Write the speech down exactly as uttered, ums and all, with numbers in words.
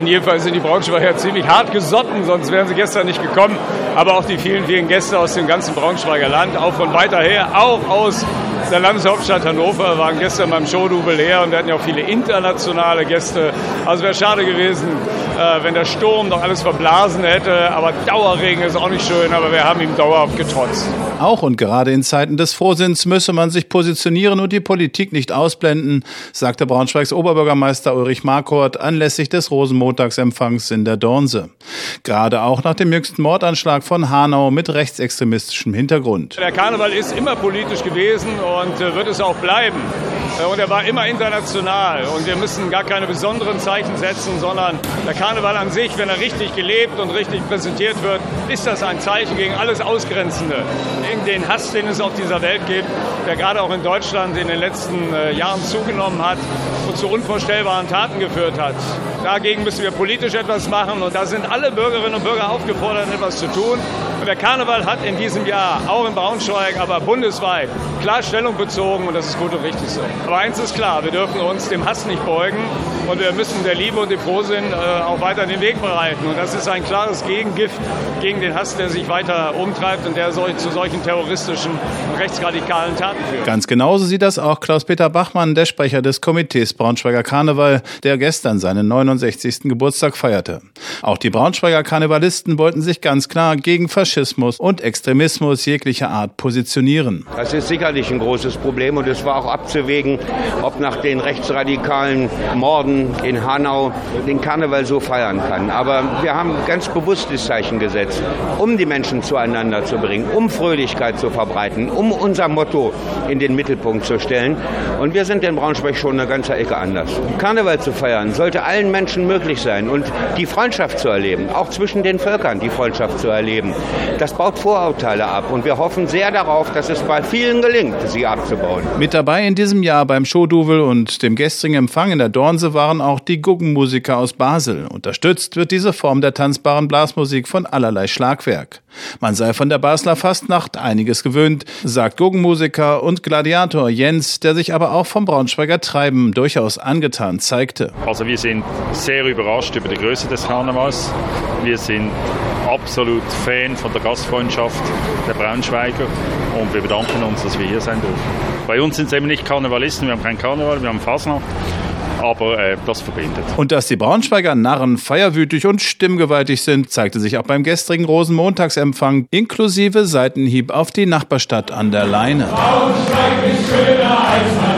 Jedenfalls sind die Braunschweiger ziemlich hart gesotten, sonst wären sie gestern nicht gekommen. Aber auch die vielen, vielen Gäste aus dem ganzen Braunschweiger Land, auch von weiter her, auch aus der Landeshauptstadt Hannover, waren gestern beim Showdouble leer und wir hatten ja auch viele internationale Gäste. Also wäre schade gewesen, äh, wenn der Sturm doch alles verblasen hätte. Aber Dauerregen ist auch nicht schön, aber wir haben ihm dauerhaft getrotzt. Auch und gerade in Zeiten des Frohsinns müsse man sich positionieren und die Politik nicht ausblenden, sagte Braunschweigs Oberbürgermeister Ulrich Marquardt anlässlich des Rosenmontagsempfangs in der Dornse. Gerade auch nach dem jüngsten Mordanschlag von Hanau mit rechtsextremistischem Hintergrund. Der Karneval ist immer politisch gewesen und wird es auch bleiben. Und er war immer international. Und wir müssen gar keine besonderen Zeichen setzen, sondern der Karneval an sich, wenn er richtig gelebt und richtig präsentiert wird, ist das ein Zeichen gegen alles Ausgrenzende. Gegen den Hass, den es auf dieser Welt gibt, der gerade auch in Deutschland in den letzten Jahren zugenommen hat und zu unvorstellbaren Taten geführt hat. Dagegen müssen wir politisch etwas machen. Und da sind alle Bürgerinnen und Bürger aufgefordert, etwas zu tun. Und der Karneval hat in diesem Jahr, auch in Braunschweig, aber bundesweit, klar Stellung bezogen und das ist gut und richtig so. Aber eins ist klar, wir dürfen uns dem Hass nicht beugen und wir müssen der Liebe und dem Frohsinn äh, auch weiter den Weg bereiten. Und das ist ein klares Gegengift gegen den Hass, der sich weiter umtreibt und der solch, zu solchen terroristischen und rechtsradikalen Taten führt. Ganz genauso sieht das auch Klaus-Peter Bachmann, der Sprecher des Komitees Braunschweiger Karneval, der gestern seinen neunundsechzigsten Geburtstag feierte. Auch die Braunschweiger Karnevalisten wollten sich ganz klar gegen Faschismus und Extremismus jeglicher Art positionieren. Das ist sicherlich ein großes Problem und es war auch abzuwägen, ob nach den rechtsradikalen Morden in Hanau den Karneval so feiern kann. Aber wir haben ganz bewusstes Zeichen gesetzt, um die Menschen zueinander zu bringen, um Fröhlichkeit zu verbreiten, um unser Motto in den Mittelpunkt zu stellen. Und wir sind in Braunschweig schon eine ganze Ecke anders. Karneval zu feiern sollte allen Menschen möglich sein und die Freundschaft zu erleben, auch zwischen den Völkern die Freundschaft zu erleben. Das baut Vorurteile ab und wir hoffen sehr darauf, dass es bei vielen gelingt, sie abzubauen. Mit dabei in diesem Jahr beim Showdouble und dem gestrigen Empfang in der Dornse waren auch die Guggenmusiker aus Basel. Unterstützt wird diese Form der tanzbaren Blasmusik von allerlei Schlagwerk. Man sei von der Basler Fastnacht einiges gewöhnt, sagt Guggenmusiker und Gladiator Jens, der sich aber auch vom Braunschweiger Treiben durchaus angetan zeigte. Also wir sind sehr überrascht über die Größe des Karnevals. Wir sind absolut Fan von der Gastfreundschaft der Braunschweiger und wir bedanken uns, dass wir hier sein dürfen. Bei uns sind es eben nicht Karnevalisten, wir haben keinen Karneval, wir haben Fasnacht. Aber äh, das verbindet. Und dass die Braunschweiger Narren feierwütig und stimmgewaltig sind, zeigte sich auch beim gestrigen Rosenmontagsempfang, inklusive Seitenhieb auf die Nachbarstadt an der Leine. Braunschweig ist schöner als